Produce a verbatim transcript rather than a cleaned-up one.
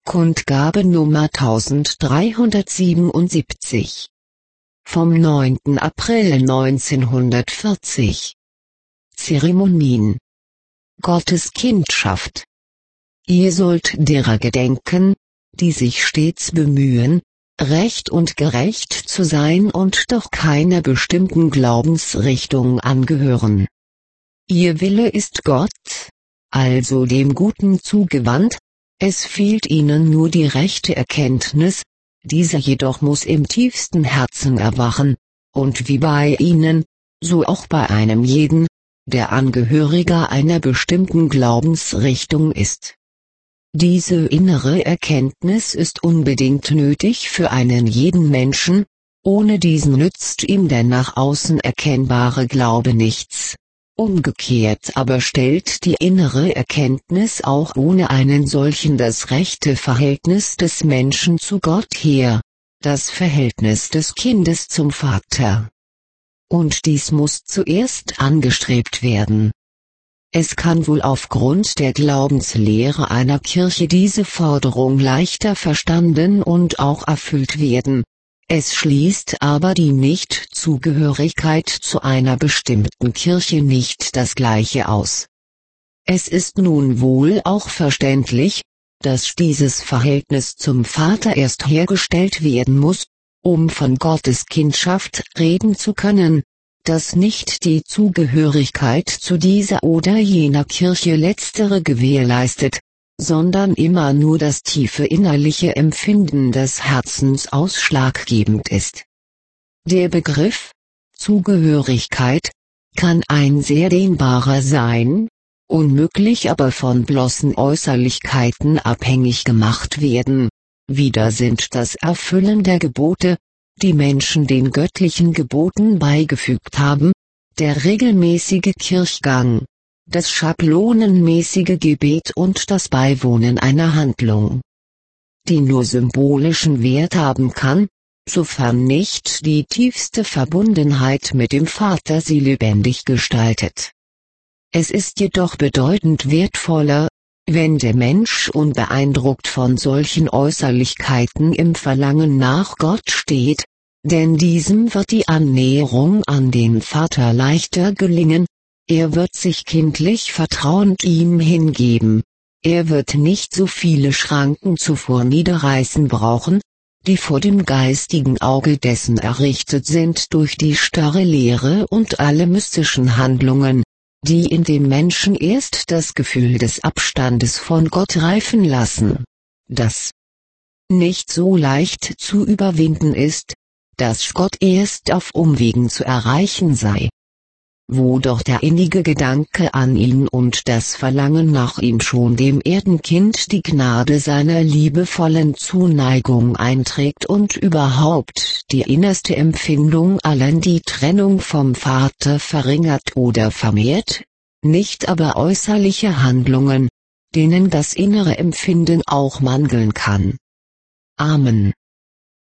Kundgabe Nummer eintausenddreihundertsiebenundsiebzig. Vom neunten April neunzehnhundertvierzig. Zeremonien. Gottes Kindschaft. Ihr sollt derer gedenken, die sich stets bemühen, recht und gerecht zu sein und doch keiner bestimmten Glaubensrichtung angehören. Ihr Wille ist Gott, also dem Guten zugewandt, es fehlt ihnen nur die rechte Erkenntnis, diese jedoch muss im tiefsten Herzen erwachen, und wie bei ihnen, so auch bei einem jeden, der Angehöriger einer bestimmten Glaubensrichtung ist. Diese innere Erkenntnis ist unbedingt nötig für einen jeden Menschen, ohne diesen nützt ihm der nach außen erkennbare Glaube nichts. Umgekehrt aber stellt die innere Erkenntnis auch ohne einen solchen das rechte Verhältnis des Menschen zu Gott her, das Verhältnis des Kindes zum Vater. Und dies muss zuerst angestrebt werden. Es kann wohl aufgrund der Glaubenslehre einer Kirche diese Forderung leichter verstanden und auch erfüllt werden. Es schließt aber die Nichtzugehörigkeit zu einer bestimmten Kirche nicht das Gleiche aus. Es ist nun wohl auch verständlich, dass dieses Verhältnis zum Vater erst hergestellt werden muss, um von Gottes Kindschaft reden zu können, dass nicht die Zugehörigkeit zu dieser oder jener Kirche letztere gewährleistet, sondern immer nur das tiefe innerliche Empfinden des Herzens ausschlaggebend ist. Der Begriff Zugehörigkeit kann ein sehr dehnbarer sein, unmöglich aber von bloßen Äußerlichkeiten abhängig gemacht werden. Wieder sind das Erfüllen der Gebote, die Menschen den göttlichen Geboten beigefügt haben, der regelmäßige Kirchgang, das schablonenmäßige Gebet und das Beiwohnen einer Handlung, die nur symbolischen Wert haben kann, sofern nicht die tiefste Verbundenheit mit dem Vater sie lebendig gestaltet. Es ist jedoch bedeutend wertvoller, wenn der Mensch unbeeindruckt von solchen Äußerlichkeiten im Verlangen nach Gott steht, denn diesem wird die Annäherung an den Vater leichter gelingen. Er wird sich kindlich vertrauend ihm hingeben, er wird nicht so viele Schranken zuvor niederreißen brauchen, die vor dem geistigen Auge dessen errichtet sind durch die starre Lehre und alle mystischen Handlungen, die in dem Menschen erst das Gefühl des Abstandes von Gott reifen lassen, das nicht so leicht zu überwinden ist, dass Gott erst auf Umwegen zu erreichen sei. Wo doch der innige Gedanke an ihn und das Verlangen nach ihm schon dem Erdenkind die Gnade seiner liebevollen Zuneigung einträgt und überhaupt die innerste Empfindung allein die Trennung vom Vater verringert oder vermehrt, nicht aber äußerliche Handlungen, denen das innere Empfinden auch mangeln kann. Amen.